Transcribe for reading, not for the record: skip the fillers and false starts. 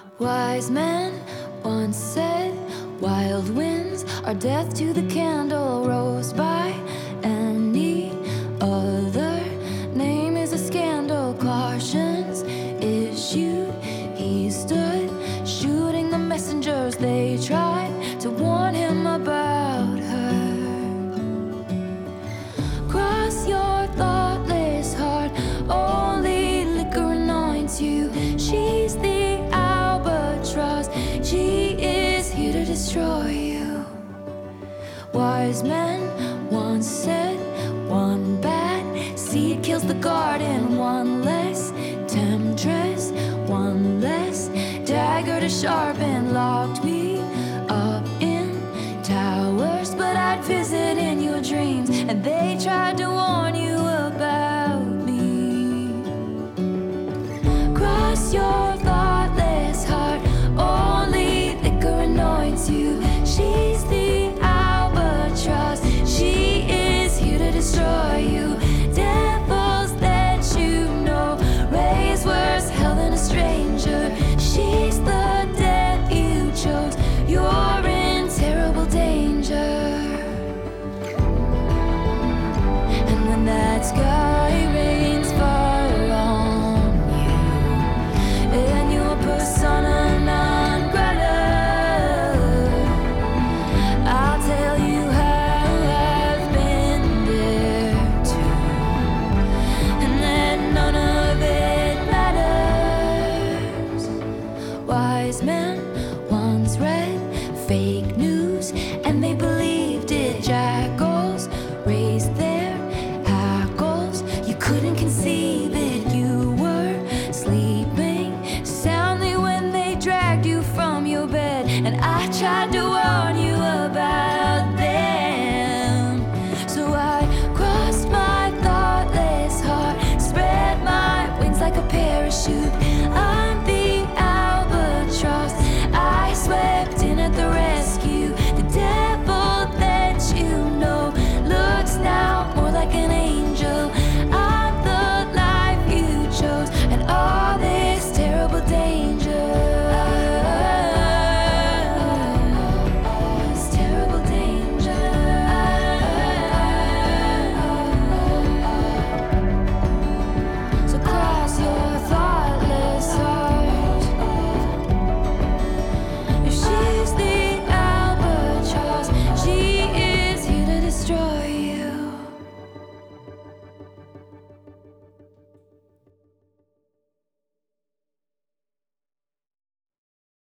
Wise men once said, wild winds are death to the candle. Rose by any other name is a scandal. Cautions issued, he stood shooting the messengers. They tried to warn him about her. Cross your thoughtless heart, only liquor anoints you. She's the albatross, she is here to destroy you. Wise men once said, one bad seed kills the garden. One less temptress, one less dagger to sharpen. Locked me up in towers, but I'd visit in your dreams. And they tried to warn you about me. Cross your thoughtless heart, only liquor anoints you. She's the albatross, she is here to destroy you. Devils that you know raise worse hell than a stranger. She's the death you chose, you're in terrible danger. And when that sky rains fire on you, and your persona non grata, I'll tell you how I've been there too, and that none of it matters. Wise men once read fake news, and they believed it. Jackals raised their hackles, you couldn't conceive it. You were sleeping soundly when they dragged you from your bed, and I tried to